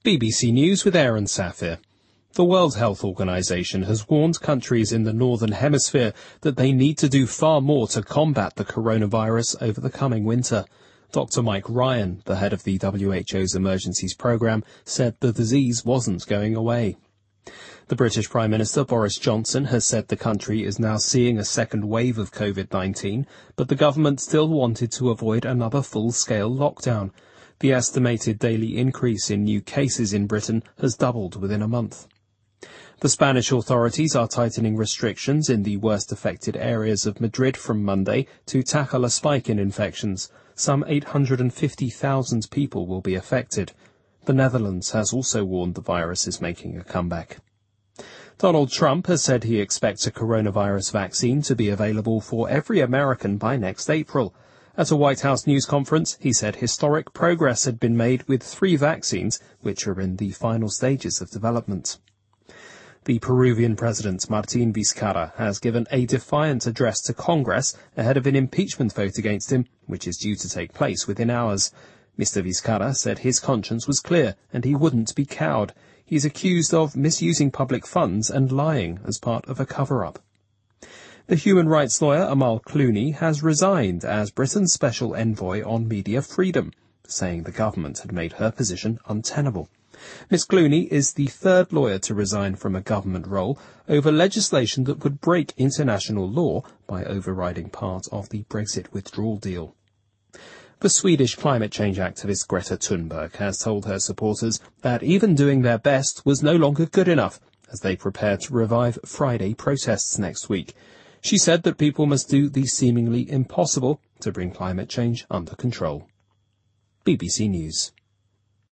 BBC News with Aaron Safir. The World Health Organization has warned countries in the Northern Hemisphere that they need to do far more to combat the coronavirus over the coming winter. Dr. Mike Ryan, the head of the WHO's emergencies programme, said the disease wasn't going away. The British Prime Minister Boris Johnson has said the country is now seeing a second wave of COVID-19, but the government still wanted to avoid another full-scale lockdown. The estimated daily increase in new cases in Britain has doubled within a month. The Spanish authorities are tightening restrictions in the worst affected areas of Madrid from Monday to tackle a spike in infections. Some 850,000 people will be affected. The Netherlands has also warned the virus is making a comeback. Donald Trump has said he expects a coronavirus vaccine to be available for every American by next April. At a White House news conference, he said historic progress had been made with 3 vaccines, which are in the final stages of development. The Peruvian president, Martín Vizcarra, has given a defiant address to Congress ahead of an impeachment vote against him, which is due to take place within hours. Mr. Vizcarra said his conscience was clear and he wouldn't be cowed. He's accused of misusing public funds and lying as part of a cover-up. The human rights lawyer Amal Clooney has resigned as Britain's special envoy on media freedom, saying the government had made her position untenable. Ms. Clooney is the 3rd lawyer to resign from a government role over legislation that would break international law by overriding part of the Brexit withdrawal deal. The Swedish climate change activist Greta Thunberg has told her supporters that even doing their best was no longer good enough as they prepare to revive Friday protests next week. She said that people must do the seemingly impossible to bring climate change under control. BBC News.